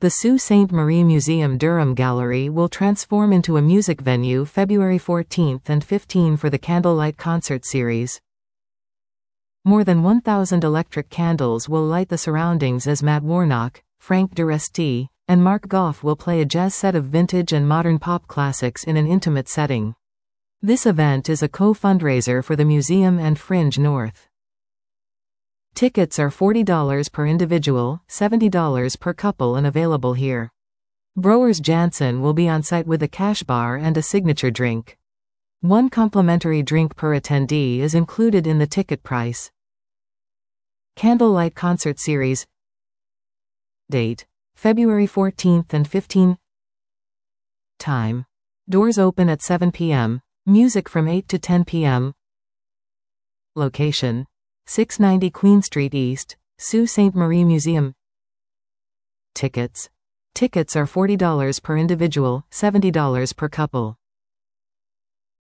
The Sault Ste. Marie Museum Durham Gallery will transform into a music venue February 14 and 15 for the Candlelight Concert Series. More than 1,000 electric candles will light the surroundings as Matt Warnock, Frank Duresti, and Mark Goff will play a jazz set of vintage and modern pop classics in an intimate setting. This event is a co-fundraiser for the museum and Fringe North. Tickets are $40 per individual, $70 per couple and available here. Brewers Jansen will be on site with a cash bar and a signature drink. One complimentary drink per attendee is included in the ticket price. Candlelight Concert Series. Date: February 14 and 15. Time: doors open at 7 p.m., music from 8 to 10 p.m. Location: 690 Queen Street East, Sault Ste. Marie Museum. Tickets. Tickets are $40 per individual, $70 per couple.